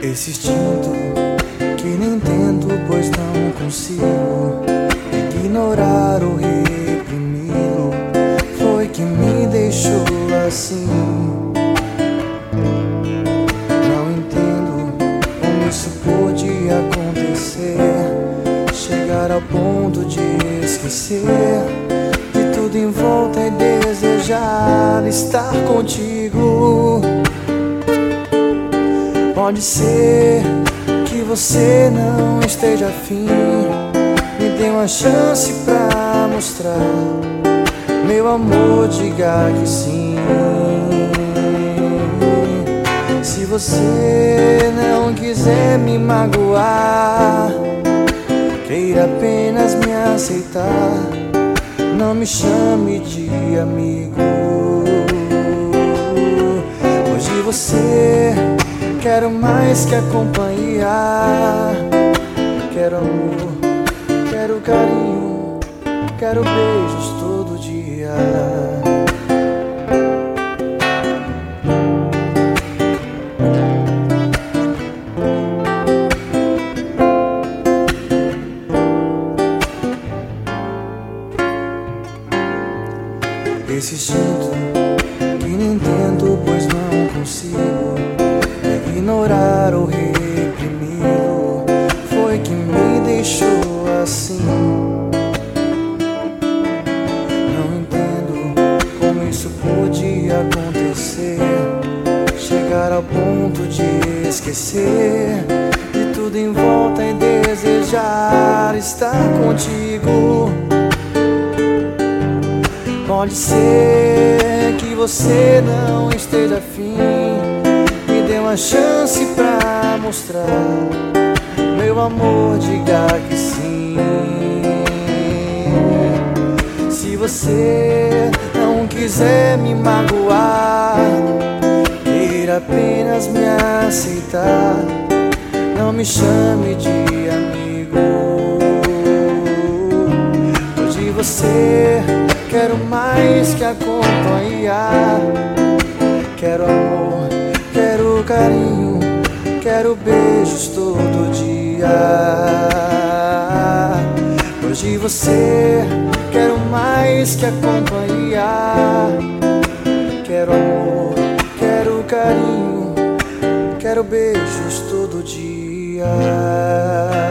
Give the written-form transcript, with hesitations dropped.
Esse instinto que nem entendo, pois não consigo ignorar ou reprimi-lo, foi que me deixou assim. Não entendo como isso pôde acontecer, chegar ao ponto de esquecer de tudo em volta e desejar estar contigo. Pode ser que você não esteja afim, me dê uma chance pra mostrar meu amor, diga que sim. Se você não quiser me magoar, queira apenas me aceitar, não me chame de amigo. Hoje você quero mais que a companhia, quero amor, quero carinho, quero beijos todo dia. Esse instinto que nem entendo, pois não consigo ignorar ou reprimi-lo, foi que me deixou assim. Não entendo como isso pôde acontecer, chegar ao ponto de esquecer de tudo em volta e desejar estar contigo. Pode ser que você não esteja afim, me dê uma chance pra mostrar meu amor, diga que sim. Se você não quiser me magoar, queira apenas me aceitar, não me chame de amigo. Hoje você quero mais que a companhia, quero amor, quero carinho, quero beijos todo dia. Hoje você quero mais que a companhia, quero amor, quero carinho, quero beijos todo dia.